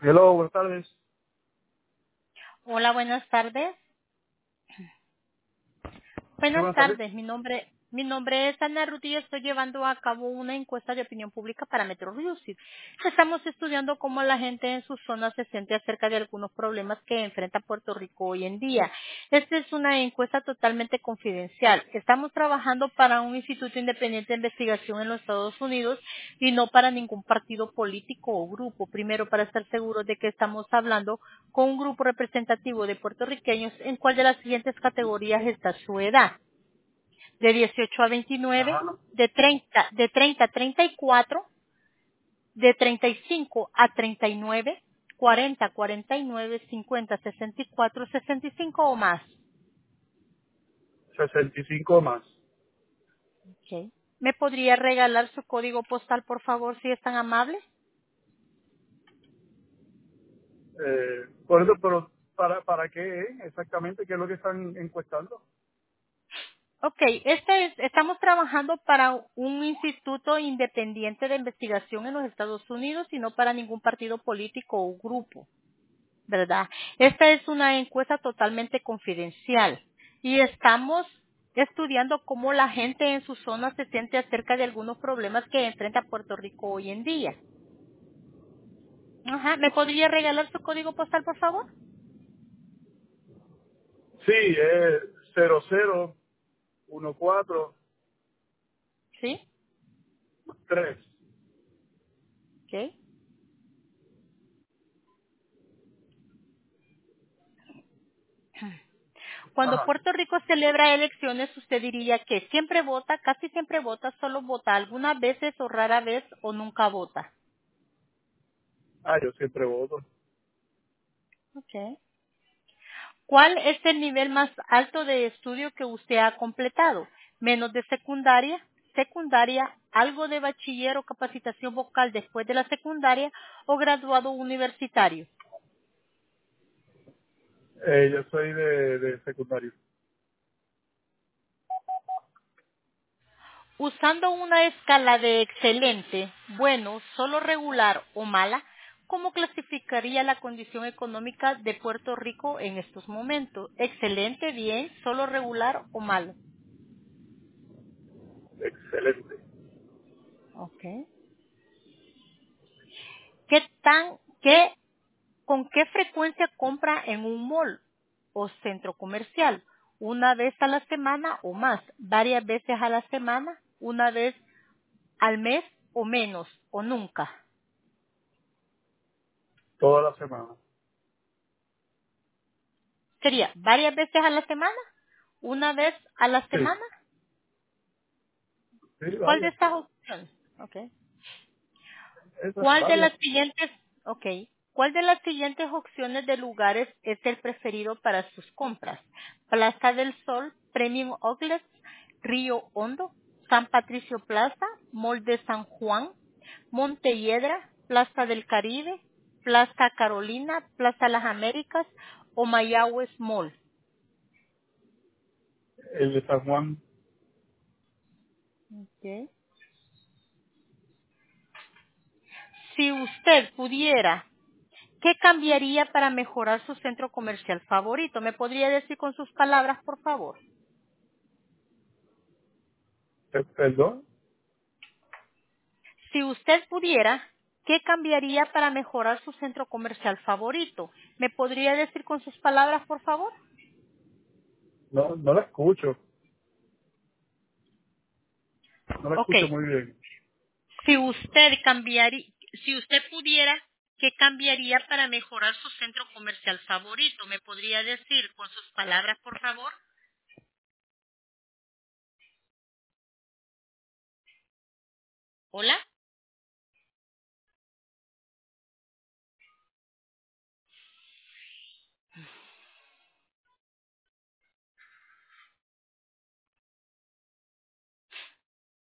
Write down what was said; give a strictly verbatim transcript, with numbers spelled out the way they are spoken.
Hello, buenas tardes. Hola, buenas tardes. Sí, Buenas buenas tardes. tardes, mi nombre, mi nombre es Ana Ruth y estoy llevando a cabo una encuesta de opinión pública para Metro Music. Estamos estudiando cómo la gente en su zona se siente acerca de algunos problemas que enfrenta Puerto Rico hoy en día. Esta es una encuesta totalmente confidencial. Estamos trabajando para un instituto independiente de investigación en los Estados Unidos y no para ningún partido político o grupo. Primero, para estar seguros de que estamos hablando con un grupo representativo de puertorriqueños, en cuál de las siguientes categorías está su edad: de dieciocho a veintinueve, Ajá. de treinta, de treinta a treinta y cuatro, de treinta y cinco a treinta y nueve, cuarenta a cuarenta y nueve, cincuenta a sesenta y cuatro, sesenta y cinco o más. sesenta y cinco más. Okay. ¿Me podría regalar su código postal, por favor, si es tan amable? Eh, por eso, pero ¿para, para qué eh? exactamente? ¿Qué es lo que están encuestando? Ok, este es, estamos trabajando para un instituto independiente de investigación en los Estados Unidos y no para ningún partido político o grupo, ¿verdad? Esta es una encuesta totalmente confidencial y estamos estudiando cómo la gente en su zona se siente acerca de algunos problemas que enfrenta Puerto Rico hoy en día. Ajá, ¿me podría regalar su código postal, por favor? Sí, es cero cero uno cuatro Sí, tres. ok. Cuando Ajá. Puerto Rico celebra elecciones, usted diría que siempre vota, casi siempre vota, solo vota algunas veces o rara vez o nunca vota. Ah, yo siempre voto. Okay. ¿Cuál es el nivel más alto de estudio que usted ha completado? Menos de secundaria, secundaria, algo de bachiller o capacitación vocal después de la secundaria o graduado universitario. Eh, yo soy de, de secundario. Usando una escala de excelente, bueno, solo regular o mala, ¿cómo clasificaría la condición económica de Puerto Rico en estos momentos? Excelente, bien, solo regular o malo. Excelente. Okay. ¿Qué tan, qué, con qué frecuencia compra en un mall o centro comercial? ¿Una vez a la semana o más? ¿Varias veces a la semana? ¿Una vez al mes o menos o nunca? Toda la semana. Sería varias veces a la semana, una vez a la Sí. semana. Sí, ¿Cuál de vaya. estas opciones? Okay. Esa es ¿Cuál de vaya. las siguientes, okay, ¿cuál de las siguientes opciones de lugares es el preferido para sus compras? Plaza del Sol, Premium Outlets, Río Hondo, San Patricio Plaza, Mall de San Juan, Montelledra, Plaza del Caribe, Plaza Carolina, Plaza Las Américas o Mayagüez Mall. El de San Juan. Okay. Si usted pudiera, ¿qué cambiaría para mejorar su centro comercial favorito? ¿Me podría decir con sus palabras, por favor? Eh, ¿Perdón? Si usted pudiera, ¿qué cambiaría para mejorar su centro comercial favorito? ¿Me podría decir con sus palabras, por favor? No, no la escucho. No la Ok. escucho muy bien. Si usted cambiaría, si usted pudiera, ¿qué cambiaría para mejorar su centro comercial favorito? ¿Me podría decir con sus palabras, por favor? Hola.